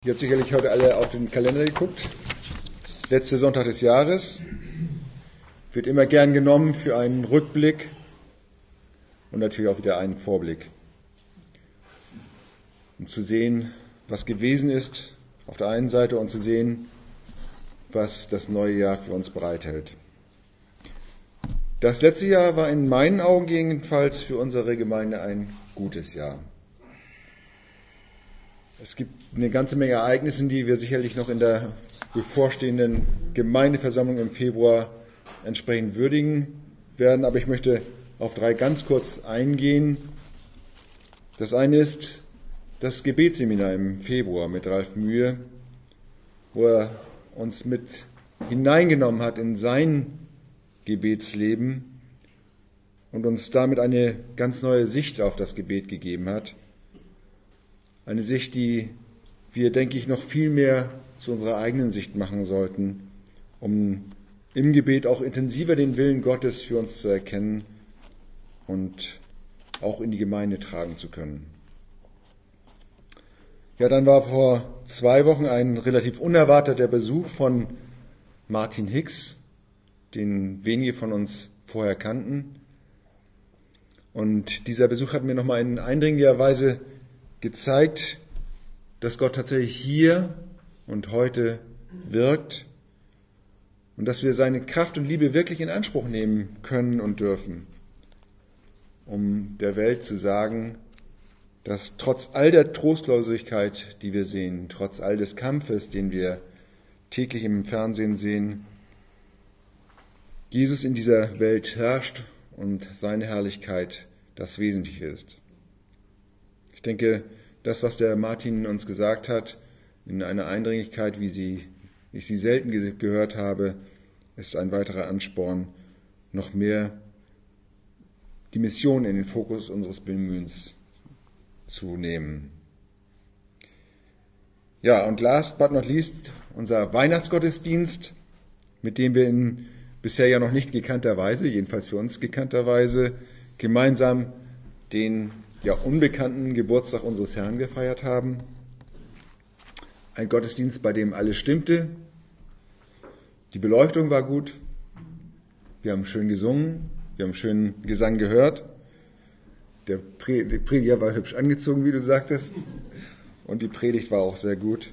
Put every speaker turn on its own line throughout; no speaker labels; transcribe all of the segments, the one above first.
Ihr habt sicherlich heute alle auf den Kalender geguckt. Letzter Sonntag des Jahres wird immer gern genommen für einen Rückblick und natürlich auch wieder einen Vorblick. Um zu sehen, was gewesen ist auf der einen Seite und zu sehen, was das neue Jahr für uns bereithält. Das letzte Jahr war in meinen Augen jedenfalls für unsere Gemeinde ein gutes Jahr. Es gibt eine ganze Menge Ereignisse, die wir sicherlich noch in der bevorstehenden Gemeindeversammlung im Februar entsprechend würdigen werden, aber ich möchte auf 3 ganz kurz eingehen. Das eine ist das Gebetsseminar im Februar mit Ralf Mühe, wo er uns mit hineingenommen hat in sein Gebetsleben und uns damit eine ganz neue Sicht auf das Gebet gegeben hat. Eine Sicht, die wir, denke ich, noch viel mehr zu unserer eigenen Sicht machen sollten, um im Gebet auch intensiver den Willen Gottes für uns zu erkennen und auch in die Gemeinde tragen zu können. Ja, dann war vor 2 Wochen ein relativ unerwarteter Besuch von Martin Hicks, den wenige von uns vorher kannten. Und dieser Besuch hat mir nochmal in eindringlicher Weise gezeigt, dass Gott tatsächlich hier und heute wirkt und dass wir seine Kraft und Liebe wirklich in Anspruch nehmen können und dürfen, um der Welt zu sagen, dass trotz all der Trostlosigkeit, die wir sehen, trotz all des Kampfes, den wir täglich im Fernsehen sehen, Jesus in dieser Welt herrscht und seine Herrlichkeit das Wesentliche ist. Ich denke, das, was der Martin uns gesagt hat, in einer Eindringlichkeit, wie ich sie selten gehört habe, ist ein weiterer Ansporn, noch mehr die Mission in den Fokus unseres Bemühens zu nehmen. Ja, und last but not least, unser Weihnachtsgottesdienst, mit dem wir in bisher ja noch nicht gekannter Weise, jedenfalls für uns gekannter Weise, gemeinsam den unbekannten Geburtstag unseres Herrn gefeiert haben. Ein Gottesdienst, bei dem alles stimmte. Die Beleuchtung war gut. Wir haben schön gesungen. Wir haben schönen Gesang gehört. Der Prediger war hübsch angezogen, wie du sagtest. Und die Predigt war auch sehr gut.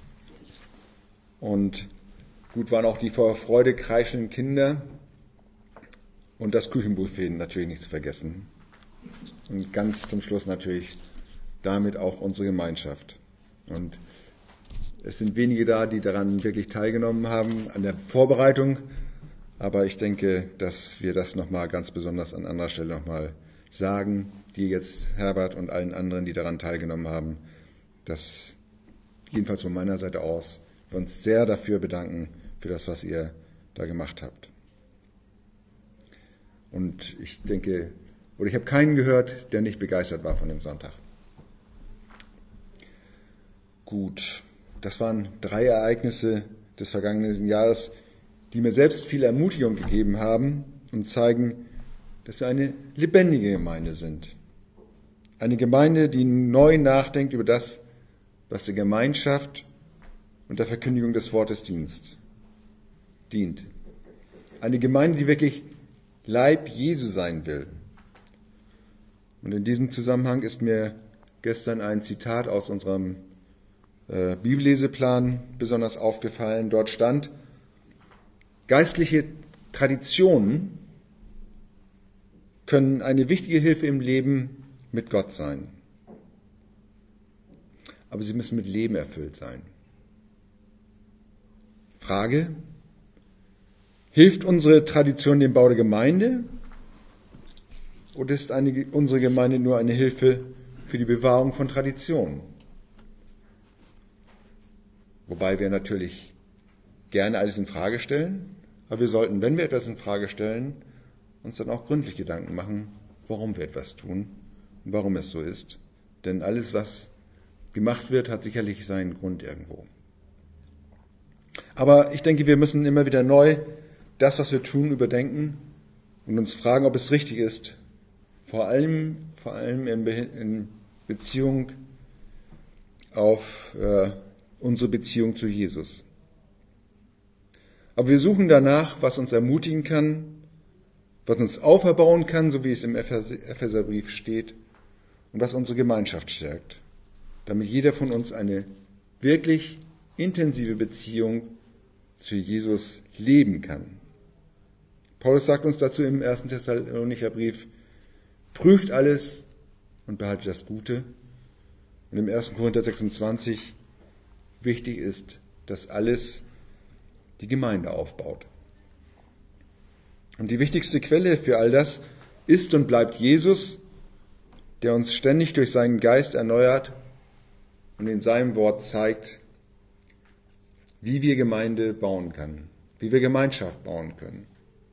Und gut waren auch die vor Freude kreischenden Kinder. Und das Küchenbuffet natürlich nicht zu vergessen. Und ganz zum Schluss natürlich damit auch unsere Gemeinschaft. Und es sind wenige da, die daran wirklich teilgenommen haben, an der Vorbereitung. Aber ich denke, dass wir das nochmal ganz besonders an anderer Stelle nochmal sagen, die jetzt Herbert und allen anderen, die daran teilgenommen haben, dass jedenfalls von meiner Seite aus wir uns sehr dafür bedanken, für das, was ihr da gemacht habt. Und ich denke, oder ich habe keinen gehört, der nicht begeistert war von dem Sonntag. Gut, das waren 3 Ereignisse des vergangenen Jahres, die mir selbst viel Ermutigung gegeben haben und zeigen, dass wir eine lebendige Gemeinde sind. Eine Gemeinde, die neu nachdenkt über das, was der Gemeinschaft und der Verkündigung des Wortes dient. Eine Gemeinde, die wirklich Leib Jesu sein will. Und in diesem Zusammenhang ist mir gestern ein Zitat aus unserem Bibelleseplan besonders aufgefallen. Dort stand: Geistliche Traditionen können eine wichtige Hilfe im Leben mit Gott sein. Aber sie müssen mit Leben erfüllt sein. Frage: Hilft unsere Tradition dem Bau der Gemeinde? Oder ist unsere Gemeinde nur eine Hilfe für die Bewahrung von Traditionen? Wobei wir natürlich gerne alles in Frage stellen, aber wir sollten, wenn wir etwas in Frage stellen, uns dann auch gründlich Gedanken machen, warum wir etwas tun und warum es so ist. Denn alles, was gemacht wird, hat sicherlich seinen Grund irgendwo. Aber ich denke, wir müssen immer wieder neu das, was wir tun, überdenken und uns fragen, ob es richtig ist, vor allem in Beziehung auf unsere Beziehung zu Jesus. Aber wir suchen danach, was uns ermutigen kann, was uns auferbauen kann, so wie es im Epheserbrief steht, und was unsere Gemeinschaft stärkt, damit jeder von uns eine wirklich intensive Beziehung zu Jesus leben kann. Paulus sagt uns dazu im 1. Thessalonicher Brief, prüft alles und behaltet das Gute. Und im 1. Korinther 26, wichtig ist, dass alles die Gemeinde aufbaut. Und die wichtigste Quelle für all das ist und bleibt Jesus, der uns ständig durch seinen Geist erneuert und in seinem Wort zeigt, wie wir Gemeinde bauen können, wie wir Gemeinschaft bauen können.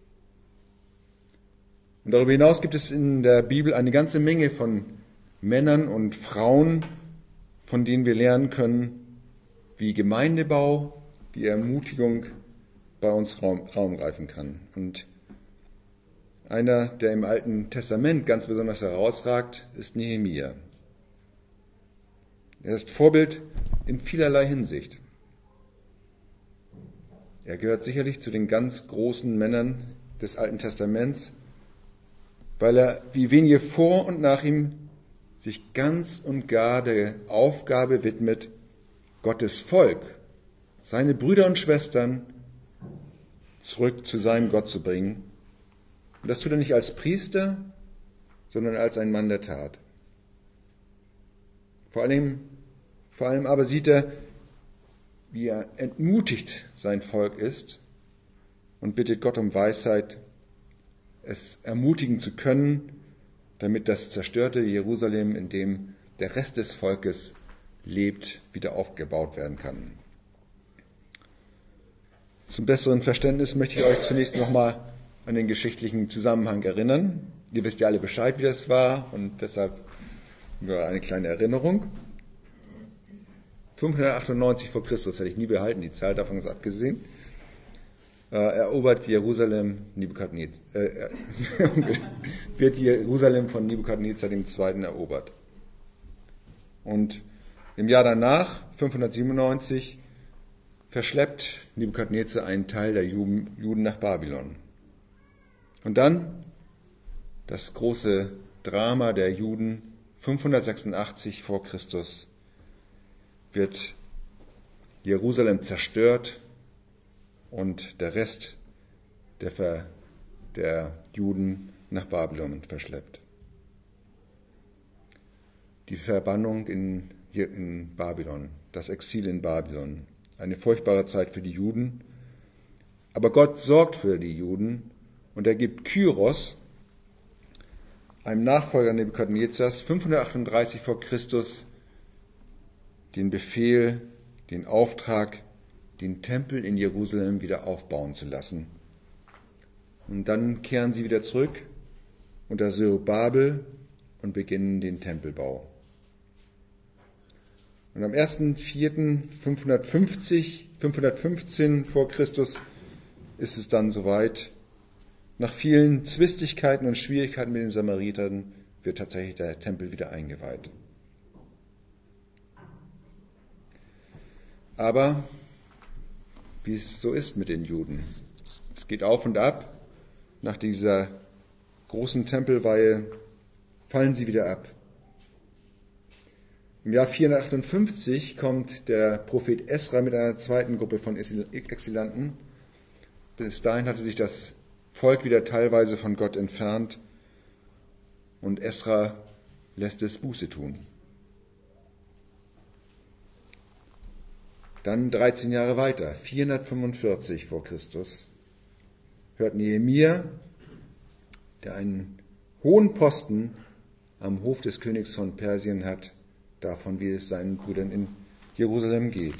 Und darüber hinaus gibt es in der Bibel eine ganze Menge von Männern und Frauen, von denen wir lernen können, wie Gemeindebau, wie Ermutigung bei uns Raum greifen kann. Und einer, der im Alten Testament ganz besonders herausragt, ist Nehemia. Er ist Vorbild in vielerlei Hinsicht. Er gehört sicherlich zu den ganz großen Männern des Alten Testaments, weil er wie wenige vor und nach ihm sich ganz und gar der Aufgabe widmet, Gottes Volk, seine Brüder und Schwestern zurück zu seinem Gott zu bringen. Und das tut er nicht als Priester, sondern als ein Mann der Tat. Vor allem aber sieht er, wie er entmutigt sein Volk ist und bittet Gott um Weisheit, es ermutigen zu können, damit das zerstörte Jerusalem, in dem der Rest des Volkes lebt, wieder aufgebaut werden kann. Zum besseren Verständnis möchte ich euch zunächst nochmal an den geschichtlichen Zusammenhang erinnern. Ihr wisst ja alle Bescheid, wie das war, und deshalb nur eine kleine Erinnerung. 598 vor Christus, hätte ich nie behalten, die Zahl, davon ist abgesehen, erobert Jerusalem wird Jerusalem von Nebukadnezar II. Erobert. Und im Jahr danach, 597, verschleppt Nebukadnezar einen Teil der Juden nach Babylon. Und dann das große Drama der Juden, 586 vor Christus, wird Jerusalem zerstört und der Rest der Juden nach Babylon verschleppt. Die Verbannung in Babylon, das Exil in Babylon, eine furchtbare Zeit für die Juden. Aber Gott sorgt für die Juden und er gibt Kyros, einem Nachfolger Nebukadnezars, 538 vor Christus, den Befehl, den Auftrag, den Tempel in Jerusalem wieder aufbauen zu lassen. Und dann kehren sie wieder zurück unter Zerubabel und beginnen den Tempelbau. Und am 1.4.515 vor Christus ist es dann soweit. Nach vielen Zwistigkeiten und Schwierigkeiten mit den Samaritern wird tatsächlich der Tempel wieder eingeweiht. Aber wie es so ist mit den Juden, es geht auf und ab. Nach dieser großen Tempelweihe fallen sie wieder ab. Im Jahr 458 kommt der Prophet Esra mit einer zweiten Gruppe von Exilanten. Bis dahin hatte sich das Volk wieder teilweise von Gott entfernt und Esra lässt es Buße tun. Dann 13 Jahre weiter, 445 vor Christus, hört Nehemia, der einen hohen Posten am Hof des Königs von Persien hat, davon, wie es seinen Brüdern in Jerusalem geht.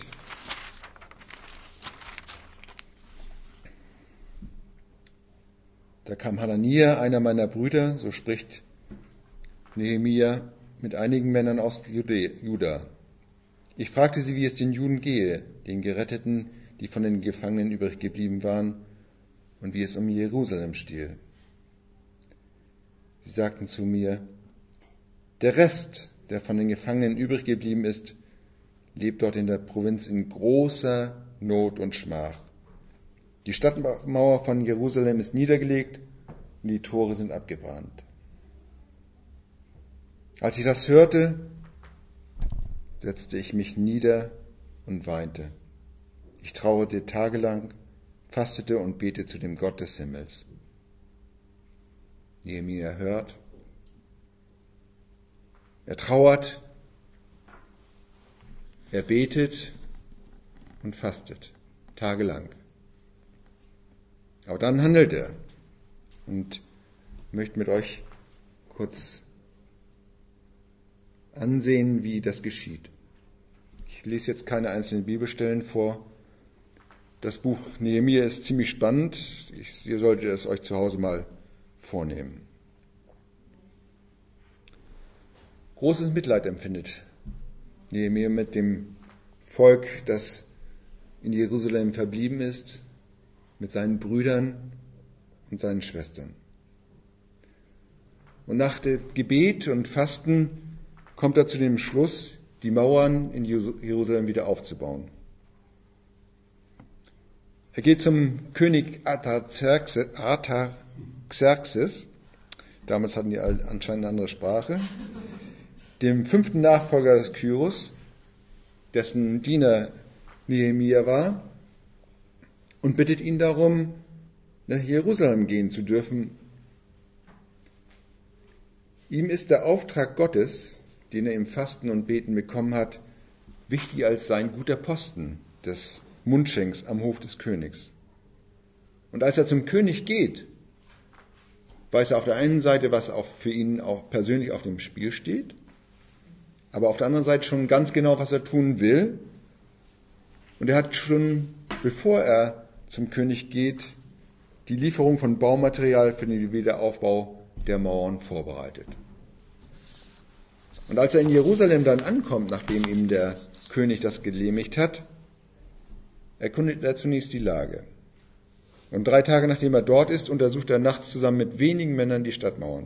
Da kam Hanania, einer meiner Brüder, so spricht Nehemia, mit einigen Männern aus Juda. Ich fragte sie, wie es den Juden gehe, den Geretteten, die von den Gefangenen übrig geblieben waren, und wie es um Jerusalem stehe. Sie sagten zu mir, der Rest, der von den Gefangenen übrig geblieben ist, lebt dort in der Provinz in großer Not und Schmach. Die Stadtmauer von Jerusalem ist niedergelegt und die Tore sind abgebrannt. Als ich das hörte, setzte ich mich nieder und weinte. Ich trauerte tagelang, fastete und betete zu dem Gott des Himmels. Nehemia hört, er trauert, er betet und fastet tagelang. Aber dann handelt er und möchte mit euch kurz ansehen, wie das geschieht. Ich lese jetzt keine einzelnen Bibelstellen vor. Das Buch Nehemia ist ziemlich spannend. Ihr solltet es euch zu Hause mal vornehmen. Großes Mitleid empfindet Nehemia mit dem Volk, das in Jerusalem verblieben ist, mit seinen Brüdern und seinen Schwestern. Und nach dem Gebet und Fasten kommt er zu dem Schluss, die Mauern in Jerusalem wieder aufzubauen. Er geht zum König Artaxerxes, damals hatten die anscheinend eine andere Sprache, dem 5. Nachfolger des Kyros, dessen Diener Nehemia war, und bittet ihn darum, nach Jerusalem gehen zu dürfen. Ihm ist der Auftrag Gottes, den er im Fasten und Beten bekommen hat, wichtiger als sein guter Posten des Mundschenks am Hof des Königs. Und als er zum König geht, weiß er auf der einen Seite, was auch für ihn auch persönlich auf dem Spiel steht, aber auf der anderen Seite schon ganz genau, was er tun will. Und er hat schon, bevor er zum König geht, die Lieferung von Baumaterial für den Wiederaufbau der Mauern vorbereitet. Und als er in Jerusalem dann ankommt, nachdem ihm der König das genehmigt hat, erkundet er zunächst die Lage. Und 3 Tage nachdem er dort ist, untersucht er nachts zusammen mit wenigen Männern die Stadtmauern.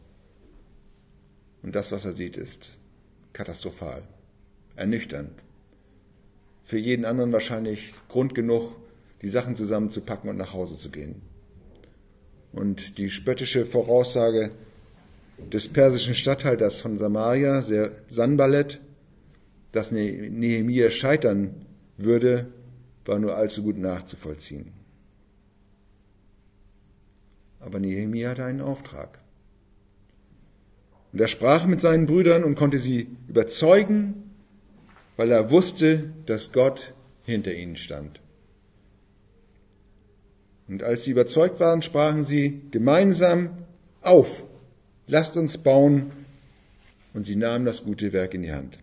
Und das, was er sieht, ist katastrophal, ernüchternd. Für jeden anderen wahrscheinlich Grund genug, die Sachen zusammenzupacken und nach Hause zu gehen. Und die spöttische Voraussage des persischen Statthalters von Samaria, Sanballat, dass Nehemia scheitern würde, war nur allzu gut nachzuvollziehen. Aber Nehemia hatte einen Auftrag. Und er sprach mit seinen Brüdern und konnte sie überzeugen, weil er wusste, dass Gott hinter ihnen stand. Und als sie überzeugt waren, sprachen sie gemeinsam: Auf, lasst uns bauen. Und sie nahmen das gute Werk in die Hand.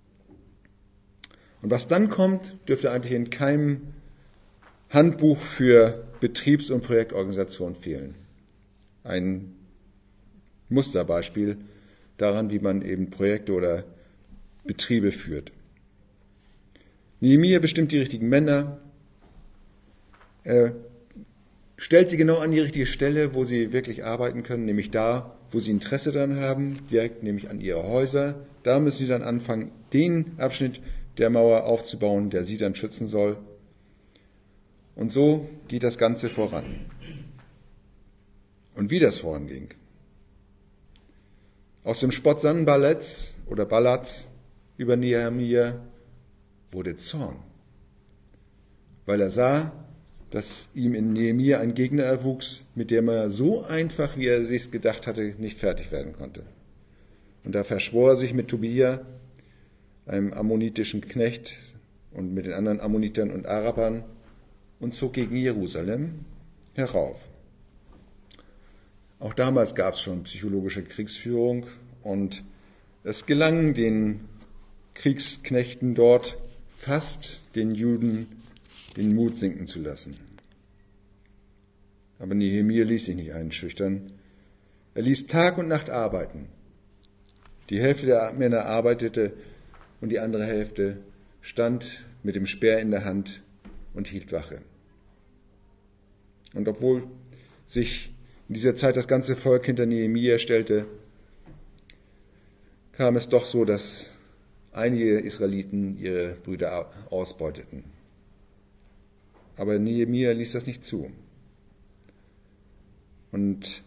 Und was dann kommt, dürfte eigentlich in keinem Handbuch für Betriebs- und Projektorganisation fehlen. Ein Musterbeispiel daran, wie man eben Projekte oder Betriebe führt. Nehemia bestimmt die richtigen Männer. Er stellt sie genau an die richtige Stelle, wo sie wirklich arbeiten können, nämlich da, wo sie Interesse daran haben, direkt nämlich an ihre Häuser. Da müssen sie dann anfangen, den Abschnitt der Mauer aufzubauen, der sie dann schützen soll. Und so geht das Ganze voran. Und wie das voranging. Aus dem Spott Sanballats oder Ballats über Nehemia wurde Zorn, weil er sah, dass ihm in Nehemia ein Gegner erwuchs, mit dem er so einfach, wie er sich gedacht hatte, nicht fertig werden konnte. Und da verschwor er sich mit Tobia, einem ammonitischen Knecht, und mit den anderen Ammonitern und Arabern und zog gegen Jerusalem herauf. Auch damals gab es schon psychologische Kriegsführung und es gelang den Kriegsknechten dort fast, den Juden den Mut sinken zu lassen. Aber Nehemia ließ sich nicht einschüchtern. Er ließ Tag und Nacht arbeiten. Die Hälfte der Männer arbeitete und die andere Hälfte stand mit dem Speer in der Hand und hielt Wache. Und obwohl sich in dieser Zeit das ganze Volk hinter Nehemia stellte, kam es doch so, dass einige Israeliten ihre Brüder ausbeuteten. Aber Nehemia ließ das nicht zu. Und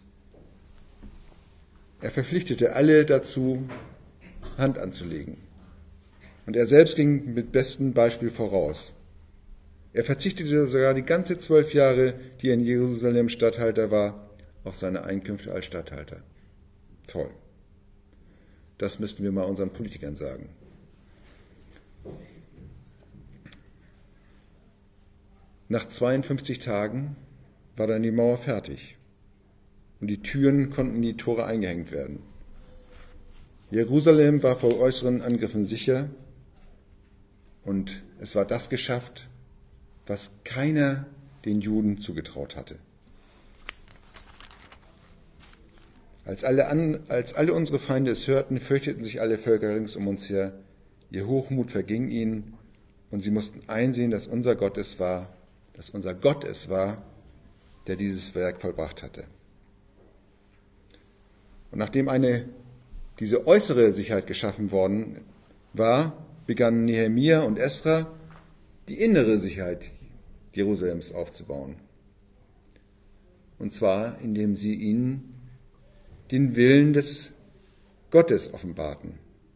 er verpflichtete alle dazu, Hand anzulegen. Und er selbst ging mit bestem Beispiel voraus. Er verzichtete sogar die ganze 12 Jahre, die er in Jerusalem Statthalter war, auf seine Einkünfte als Statthalter. Toll. Das müssten wir mal unseren Politikern sagen. Nach 52 Tagen war dann die Mauer fertig und die Türen konnten in die Tore eingehängt werden. Jerusalem war vor äußeren Angriffen sicher und es war das geschafft, was keiner den Juden zugetraut hatte. Als alle unsere Feinde es hörten, fürchteten sich alle Völker rings um uns her. Ihr Hochmut verging ihnen und sie mussten einsehen, dass unser Gott es war, der dieses Werk vollbracht hatte. Und nachdem diese äußere Sicherheit geschaffen worden war, begannen Nehemia und Esra die innere Sicherheit Jerusalems aufzubauen. Und zwar, indem sie ihnen den Willen des Gottes offenbarten.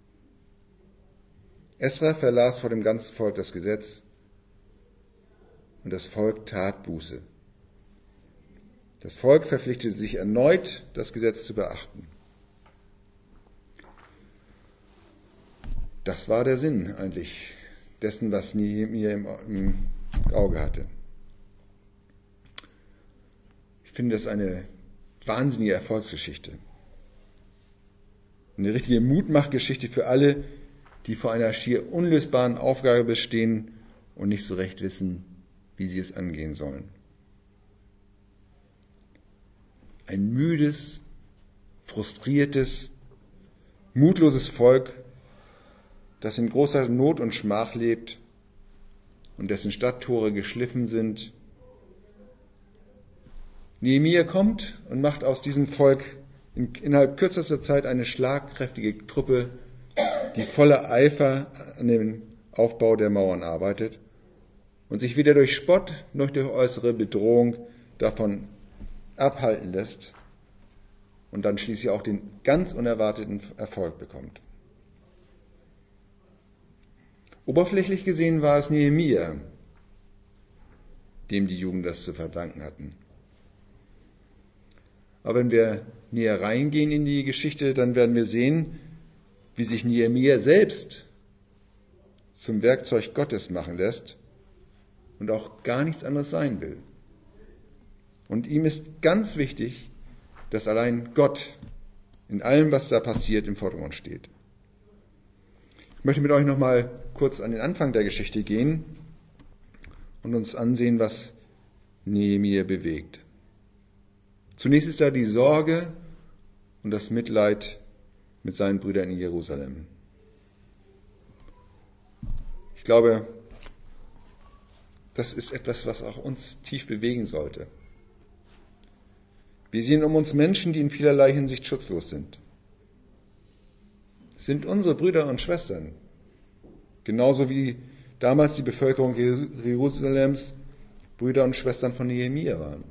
Esra verlas vor dem ganzen Volk das Gesetz und das Volk tat Buße. Das Volk verpflichtete sich erneut, das Gesetz zu beachten. Das war der Sinn eigentlich dessen, was Nehemia im Auge hatte. Ich finde das eine wahnsinnige Erfolgsgeschichte. Eine richtige Mutmachgeschichte für alle, die vor einer schier unlösbaren Aufgabe stehen und nicht so recht wissen, wie sie es angehen sollen. Ein müdes, frustriertes, mutloses Volk, das in großer Not und Schmach lebt und dessen Stadttore geschliffen sind. Nehemia kommt und macht aus diesem Volk innerhalb kürzester Zeit eine schlagkräftige Truppe, die voller Eifer an dem Aufbau der Mauern arbeitet und sich weder durch Spott noch durch äußere Bedrohung davon abhalten lässt und dann schließlich auch den ganz unerwarteten Erfolg bekommt. Oberflächlich gesehen war es Nehemia, dem die Juden das zu verdanken hatten. Aber wenn wir näher reingehen in die Geschichte, dann werden wir sehen, wie sich Nehemia selbst zum Werkzeug Gottes machen lässt und auch gar nichts anderes sein will. Und ihm ist ganz wichtig, dass allein Gott in allem, was da passiert, im Vordergrund steht. Ich möchte mit euch nochmal kurz an den Anfang der Geschichte gehen und uns ansehen, was Nehemia bewegt. Zunächst ist da die Sorge und das Mitleid mit seinen Brüdern in Jerusalem. Ich glaube, das ist etwas, was auch uns tief bewegen sollte. Wir sehen um uns Menschen, die in vielerlei Hinsicht schutzlos sind. Es sind unsere Brüder und Schwestern, genauso wie damals die Bevölkerung Jerusalems Brüder und Schwestern von Nehemia waren.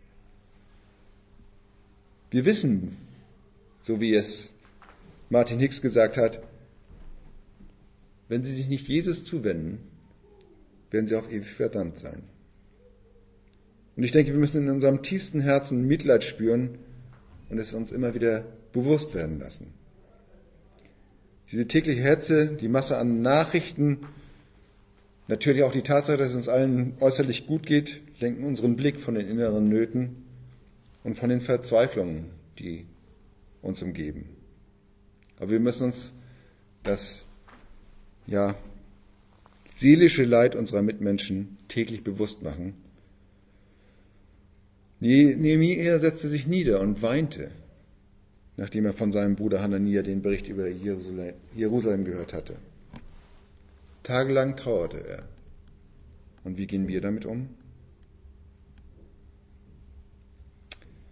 Wir wissen, so wie es Martin Hicks gesagt hat, wenn sie sich nicht Jesus zuwenden, werden sie auf ewig verdammt sein. Und ich denke, wir müssen in unserem tiefsten Herzen Mitleid spüren und es uns immer wieder bewusst werden lassen. Diese tägliche Hetze, die Masse an Nachrichten, natürlich auch die Tatsache, dass es uns allen äußerlich gut geht, lenken unseren Blick von den inneren Nöten und von den Verzweiflungen, die uns umgeben. Aber wir müssen uns das seelische Leid unserer Mitmenschen täglich bewusst machen. Nehemia setzte sich nieder und weinte, nachdem er von seinem Bruder Hanania den Bericht über Jerusalem gehört hatte. Tagelang trauerte er. Und wie gehen wir damit um?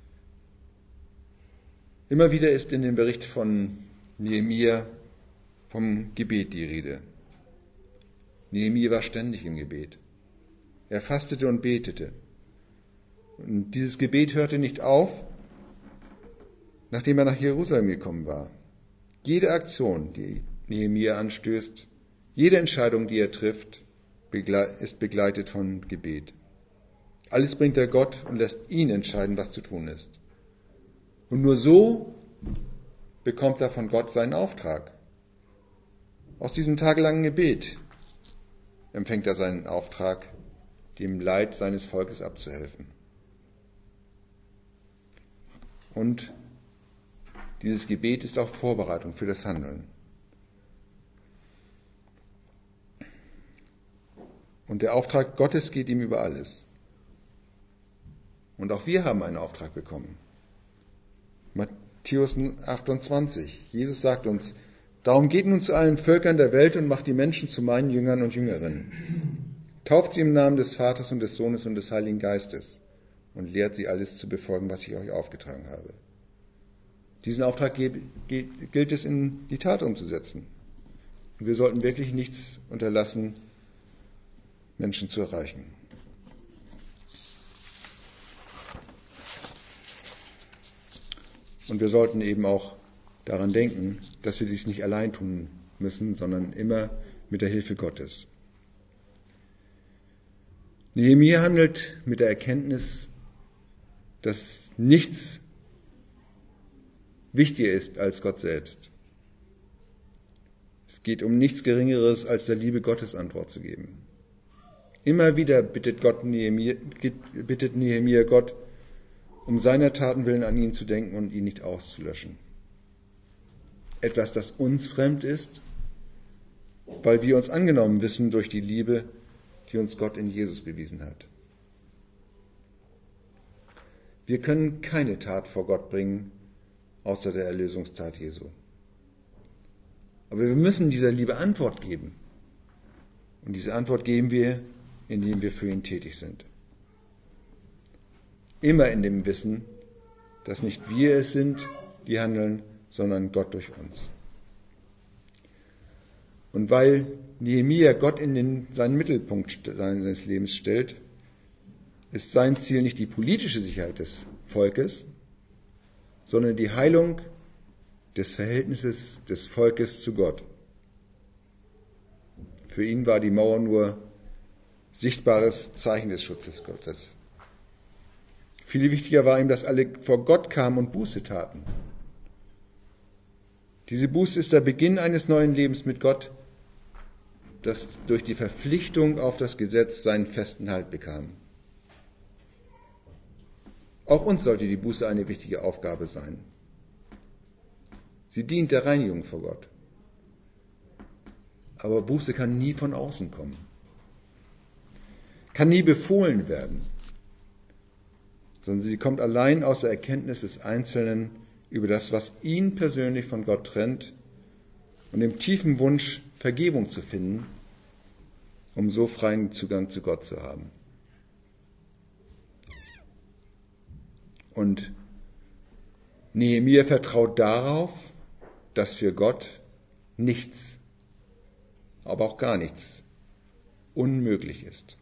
Immer wieder ist in dem Bericht von Nehemia vom Gebet die Rede. Nehemia war ständig im Gebet. Er fastete und betete. Und dieses Gebet hörte nicht auf, nachdem er nach Jerusalem gekommen war. Jede Aktion, die Nehemia anstößt, jede Entscheidung, die er trifft, ist begleitet von Gebet. Alles bringt er Gott und lässt ihn entscheiden, was zu tun ist. Und nur so bekommt er von Gott seinen Auftrag. Aus diesem tagelangen Gebet empfängt er seinen Auftrag, dem Leid seines Volkes abzuhelfen. Und dieses Gebet ist auch Vorbereitung für das Handeln. Und der Auftrag Gottes geht ihm über alles. Und auch wir haben einen Auftrag bekommen. Matthäus 28. Jesus sagt uns, darum geht nun zu allen Völkern der Welt und macht die Menschen zu meinen Jüngern und Jüngerinnen. Tauft sie im Namen des Vaters und des Sohnes und des Heiligen Geistes und lehrt sie alles zu befolgen, was ich euch aufgetragen habe. Diesen Auftrag gilt es in die Tat umzusetzen. Und wir sollten wirklich nichts unterlassen, Menschen zu erreichen. Und wir sollten eben auch daran denken, dass wir dies nicht allein tun müssen, sondern immer mit der Hilfe Gottes. Nehemia handelt mit der Erkenntnis, dass nichts wichtiger ist als Gott selbst. Es geht um nichts Geringeres, als der Liebe Gottes Antwort zu geben. Immer wieder bittet Nehemia Gott, um seiner Taten willen an ihn zu denken und ihn nicht auszulöschen. Etwas, das uns fremd ist, weil wir uns angenommen wissen durch die Liebe, die uns Gott in Jesus bewiesen hat. Wir können keine Tat vor Gott bringen, außer der Erlösungstat Jesu. Aber wir müssen dieser Liebe Antwort geben. Und diese Antwort geben wir, indem wir für ihn tätig sind. Immer in dem Wissen, dass nicht wir es sind, die handeln, sondern Gott durch uns. Und weil Nehemia Gott in seinen Mittelpunkt seines Lebens stellt, ist sein Ziel nicht die politische Sicherheit des Volkes, sondern die Heilung des Verhältnisses des Volkes zu Gott. Für ihn war die Mauer nur sichtbares Zeichen des Schutzes Gottes. Viel wichtiger war ihm, dass alle vor Gott kamen und Buße taten. Diese Buße ist der Beginn eines neuen Lebens mit Gott, das durch die Verpflichtung auf das Gesetz seinen festen Halt bekam. Auch uns sollte die Buße eine wichtige Aufgabe sein. Sie dient der Reinigung vor Gott. Aber Buße kann nie von außen kommen. Kann nie befohlen werden. Sondern sie kommt allein aus der Erkenntnis des Einzelnen über das, was ihn persönlich von Gott trennt und dem tiefen Wunsch, Vergebung zu finden, um so freien Zugang zu Gott zu haben. Und Nehemia vertraut darauf, dass für Gott nichts, aber auch gar nichts unmöglich ist.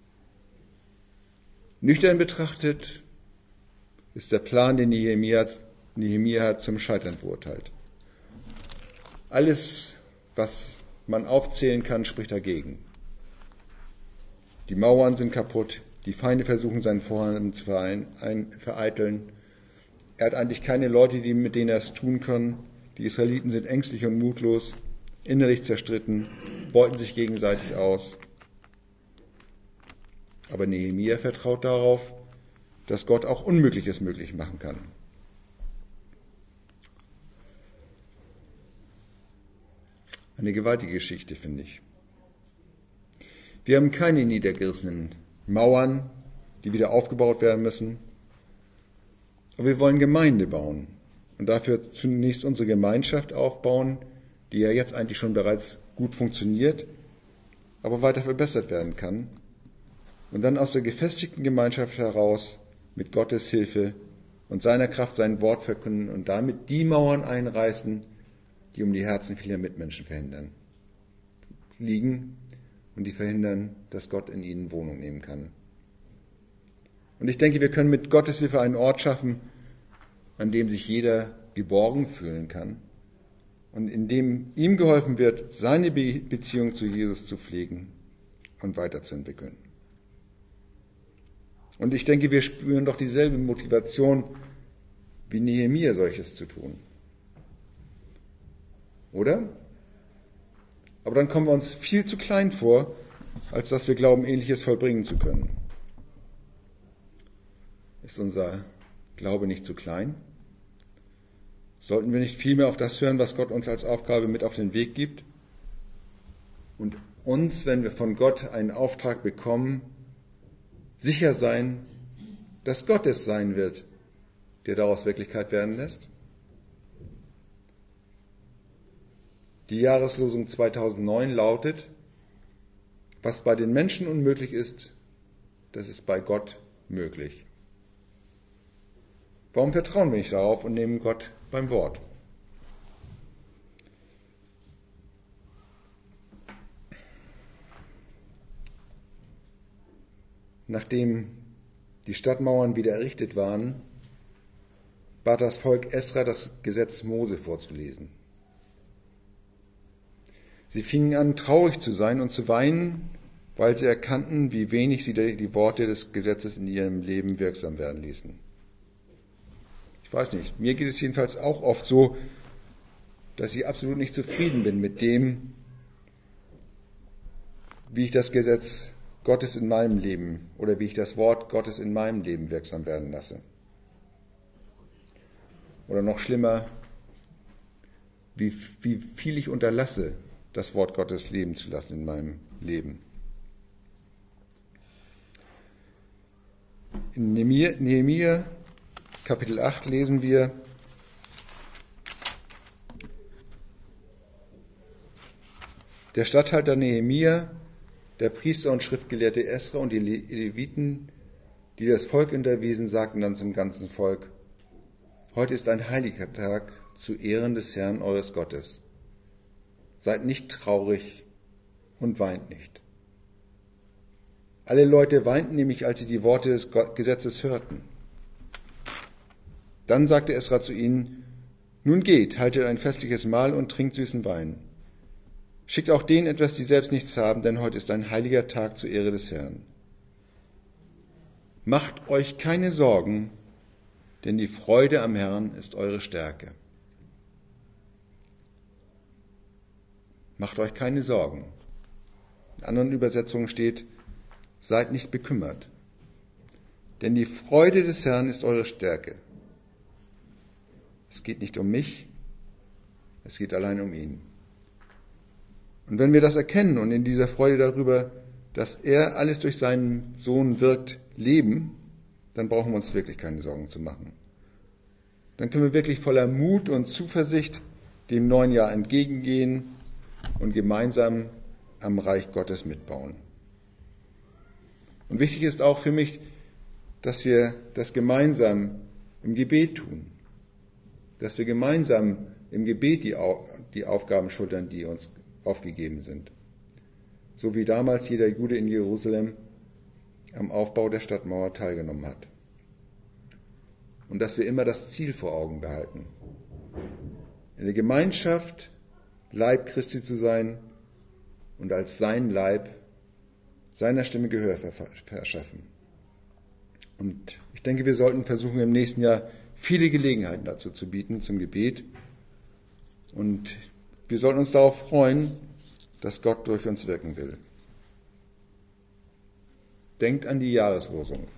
Nüchtern betrachtet ist der Plan, den Nehemia hat, zum Scheitern verurteilt. Alles, was man aufzählen kann, spricht dagegen. Die Mauern sind kaputt, die Feinde versuchen, sein Vorhaben zu vereiteln. Er hat eigentlich keine Leute, mit denen er es tun kann. Die Israeliten sind ängstlich und mutlos, innerlich zerstritten, beuten sich gegenseitig aus. Aber Nehemia vertraut darauf, dass Gott auch Unmögliches möglich machen kann. Eine gewaltige Geschichte, finde ich. Wir haben keine niedergerissenen Mauern, die wieder aufgebaut werden müssen. Aber wir wollen Gemeinde bauen und dafür zunächst unsere Gemeinschaft aufbauen, die ja jetzt eigentlich schon bereits gut funktioniert, aber weiter verbessert werden kann. Und dann aus der gefestigten Gemeinschaft heraus mit Gottes Hilfe und seiner Kraft sein Wort verkünden und damit die Mauern einreißen, die um die Herzen vieler Mitmenschen liegen und die verhindern, dass Gott in ihnen Wohnung nehmen kann. Und ich denke, wir können mit Gottes Hilfe einen Ort schaffen, an dem sich jeder geborgen fühlen kann und in dem ihm geholfen wird, seine Beziehung zu Jesus zu pflegen und weiterzuentwickeln. Und ich denke, wir spüren doch dieselbe Motivation, wie Nehemia solches zu tun. Oder? Aber dann kommen wir uns viel zu klein vor, als dass wir glauben, Ähnliches vollbringen zu können. Ist unser Glaube nicht zu klein? Sollten wir nicht vielmehr auf das hören, was Gott uns als Aufgabe mit auf den Weg gibt? Und uns, wenn wir von Gott einen Auftrag bekommen, sicher sein, dass Gott es sein wird, der daraus Wirklichkeit werden lässt? Die Jahreslosung 2009 lautet: Was bei den Menschen unmöglich ist, das ist bei Gott möglich. Warum vertrauen wir nicht darauf und nehmen Gott beim Wort? Nachdem die Stadtmauern wieder errichtet waren, bat das Volk Esra, das Gesetz Mose vorzulesen. Sie fingen an, traurig zu sein und zu weinen, weil sie erkannten, wie wenig sie die Worte des Gesetzes in ihrem Leben wirksam werden ließen. Ich weiß nicht, mir geht es jedenfalls auch oft so, dass ich absolut nicht zufrieden bin mit dem, wie ich das Gesetz Gottes in meinem Leben oder wie ich das Wort Gottes in meinem Leben wirksam werden lasse. Oder noch schlimmer, wie viel ich unterlasse, das Wort Gottes leben zu lassen in meinem Leben. In Nehemia Kapitel 8 lesen wir: Der Statthalter Nehemia, der Priester und Schriftgelehrte Esra und die Leviten, die das Volk unterwiesen, sagten dann zum ganzen Volk: Heute ist ein heiliger Tag zu Ehren des Herrn eures Gottes. Seid nicht traurig und weint nicht. Alle Leute weinten nämlich, als sie die Worte des Gesetzes hörten. Dann sagte Esra zu ihnen: Nun geht, haltet ein festliches Mahl und trinkt süßen Wein. Schickt auch denen etwas, die selbst nichts haben, denn heute ist ein heiliger Tag zur Ehre des Herrn. Macht euch keine Sorgen, denn die Freude am Herrn ist eure Stärke. Macht euch keine Sorgen. In anderen Übersetzungen steht: Seid nicht bekümmert, denn die Freude des Herrn ist eure Stärke. Es geht nicht um mich, es geht allein um ihn. Und wenn wir das erkennen und in dieser Freude darüber, dass er alles durch seinen Sohn wirkt, leben, dann brauchen wir uns wirklich keine Sorgen zu machen. Dann können wir wirklich voller Mut und Zuversicht dem neuen Jahr entgegengehen und gemeinsam am Reich Gottes mitbauen. Und wichtig ist auch für mich, dass wir das gemeinsam im Gebet tun. Dass wir gemeinsam im Gebet die Aufgaben schultern, die uns aufgegeben sind. So wie damals jeder Jude in Jerusalem am Aufbau der Stadtmauer teilgenommen hat. Und dass wir immer das Ziel vor Augen behalten. In der Gemeinschaft Leib Christi zu sein und als sein Leib seiner Stimme Gehör verschaffen. Und ich denke, wir sollten versuchen, im nächsten Jahr viele Gelegenheiten dazu zu bieten, zum Gebet. Und wir sollten uns darauf freuen, dass Gott durch uns wirken will. Denkt an die Jahreslosung.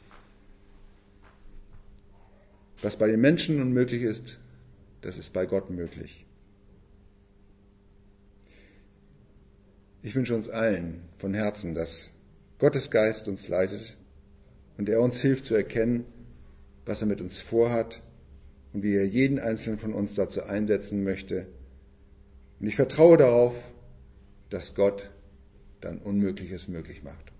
Was bei den Menschen unmöglich ist, das ist bei Gott möglich. Ich wünsche uns allen von Herzen, dass Gottes Geist uns leitet und er uns hilft zu erkennen, was er mit uns vorhat und wie er jeden Einzelnen von uns dazu einsetzen möchte. Und ich vertraue darauf, dass Gott dann Unmögliches möglich macht.